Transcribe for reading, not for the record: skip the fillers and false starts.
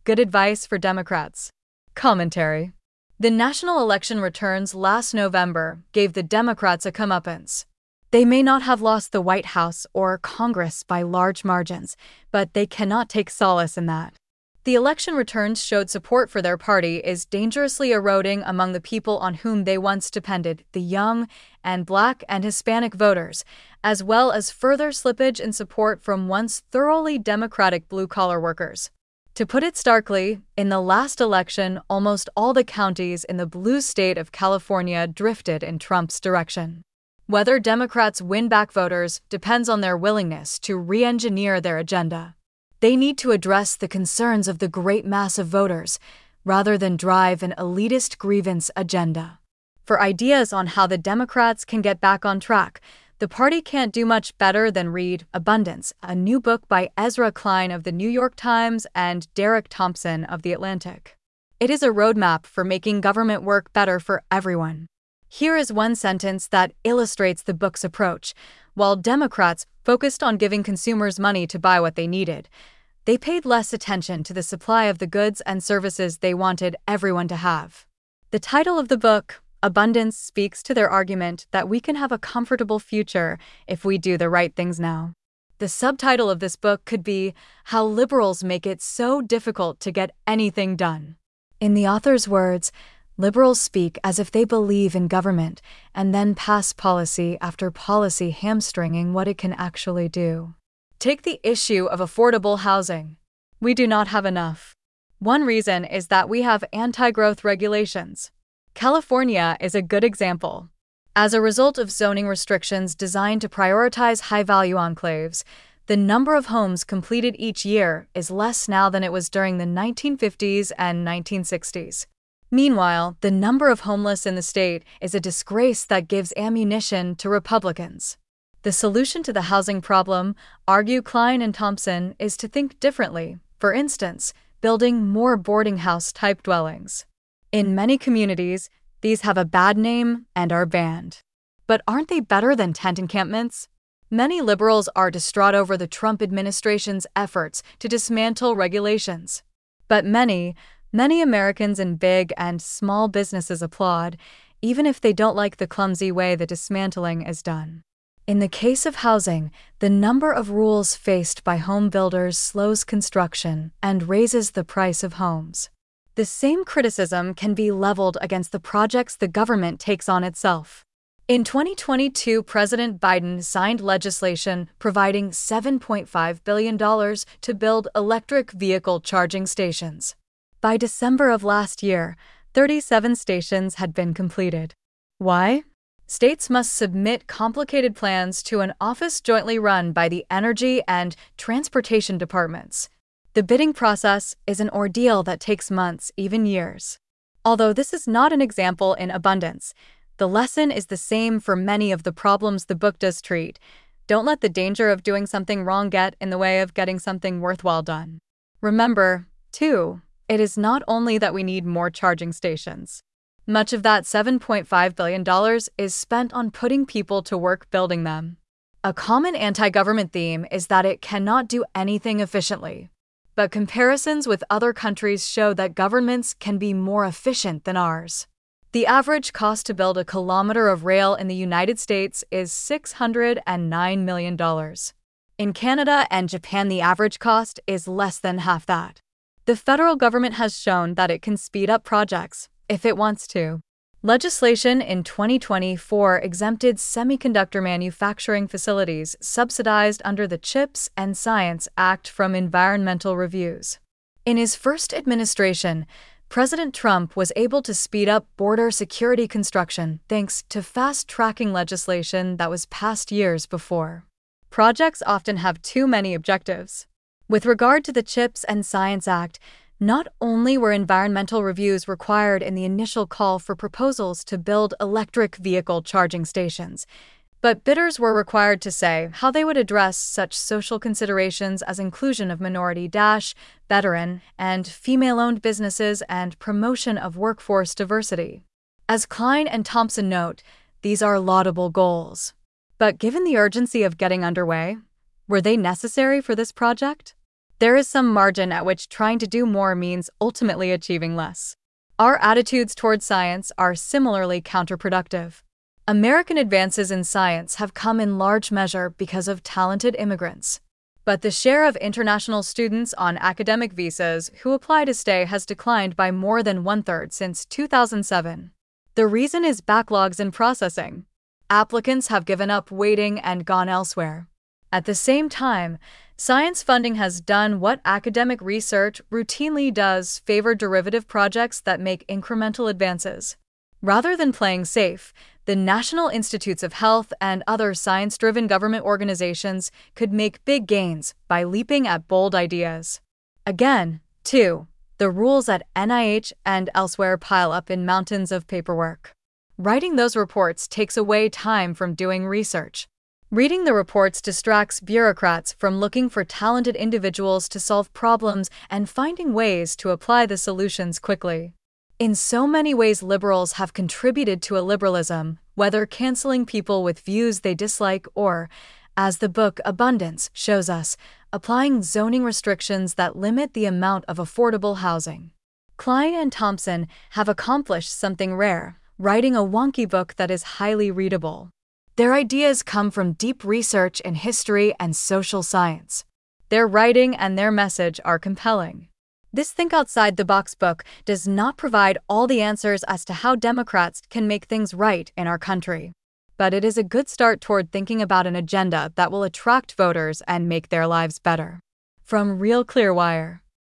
Good advice for Democrats. Commentary. The national election returns last November gave the Democrats a comeuppance. They may not have lost the White House or Congress by large margins, but they cannot take solace in that. The election returns showed support for their party is dangerously eroding among the people on whom they once depended, the young and Black and Hispanic voters, as well as further slippage in support from once thoroughly Democratic blue-collar workers. To put it starkly, in the last election, almost all the counties in the blue state of California drifted in Trump's direction. Whether Democrats win back voters depends on their willingness to re-engineer their agenda. They need to address the concerns of the great mass of voters, rather than drive an elitist grievance agenda. For ideas on how the Democrats can get back on track, the party can't do much better than read Abundance, a new book by Ezra Klein of The New York Times and Derek Thompson of The Atlantic. It is a roadmap for making government work better for everyone. Here is one sentence that illustrates the book's approach. While Democrats focused on giving consumers money to buy what they needed, they paid less attention to the supply of the goods and services they wanted everyone to have. The title of the book, Abundance, speaks to their argument that we can have a comfortable future if we do the right things now. The subtitle of this book could be How Liberals Make It So Difficult to Get Anything Done. In the author's words, liberals speak as if they believe in government and then pass policy after policy hamstringing what it can actually do. Take the issue of affordable housing. We do not have enough. One reason is that we have anti-growth regulations. California is a good example. As a result of zoning restrictions designed to prioritize high-value enclaves, the number of homes completed each year is less now than it was during the 1950s and 1960s. Meanwhile, the number of homeless in the state is a disgrace that gives ammunition to Republicans. The solution to the housing problem, argue Klein and Thompson, is to think differently. For instance, building more boarding house-type dwellings. In many communities, these have a bad name and are banned. But aren't they better than tent encampments? Many liberals are distraught over the Trump administration's efforts to dismantle regulations. But many Americans in big and small businesses applaud, even if they don't like the clumsy way the dismantling is done. In the case of housing, the number of rules faced by home builders slows construction and raises the price of homes. The same criticism can be leveled against the projects the government takes on itself. In 2022, President Biden signed legislation providing $7.5 billion to build electric vehicle charging stations. By December of last year, 37 stations had been completed. Why? States must submit complicated plans to an office jointly run by the Energy and Transportation Departments. The bidding process is an ordeal that takes months, even years. Although this is not an example in Abundance, the lesson is the same for many of the problems the book does treat. Don't let the danger of doing something wrong get in the way of getting something worthwhile done. Remember, too, it is not only that we need more charging stations. Much of that $7.5 billion is spent on putting people to work building them. A common anti-government theme is that it cannot do anything efficiently. But comparisons with other countries show that governments can be more efficient than ours. The average cost to build a kilometer of rail in the United States is $609 million. In Canada and Japan, the average cost is less than half that. The federal government has shown that it can speed up projects if it wants to. Legislation in 2024 exempted semiconductor manufacturing facilities subsidized under the CHIPS and Science Act from environmental reviews. In his first administration, President Trump was able to speed up border security construction thanks to fast-tracking legislation that was passed years before. Projects often have too many objectives. With regard to the CHIPS and Science Act, not only were environmental reviews required in the initial call for proposals to build electric vehicle charging stations, but bidders were required to say how they would address such social considerations as inclusion of minority, veteran, and female-owned businesses and promotion of workforce diversity. As Klein and Thompson note, these are laudable goals. But given the urgency of getting underway, were they necessary for this project? There is some margin at which trying to do more means ultimately achieving less. Our attitudes toward science are similarly counterproductive. American advances in science have come in large measure because of talented immigrants. But the share of international students on academic visas who apply to stay has declined by more than one-third since 2007. The reason is backlogs in processing. Applicants have given up waiting and gone elsewhere. At the same time, science funding has done what academic research routinely does: favor derivative projects that make incremental advances. Rather than playing safe, the National Institutes of Health and other science-driven government organizations could make big gains by leaping at bold ideas. Again, too, the rules at NIH and elsewhere pile up in mountains of paperwork. Writing those reports takes away time from doing research. Reading the reports distracts bureaucrats from looking for talented individuals to solve problems and finding ways to apply the solutions quickly. In so many ways, liberals have contributed to illiberalism, whether canceling people with views they dislike or, as the book Abundance shows us, applying zoning restrictions that limit the amount of affordable housing. Klein and Thompson have accomplished something rare, writing a wonky book that is highly readable. Their ideas come from deep research in history and social science. Their writing and their message are compelling. This Think Outside the Box book does not provide all the answers as to how Democrats can make things right in our country. But it is a good start toward thinking about an agenda that will attract voters and make their lives better. From Real Clear Wire.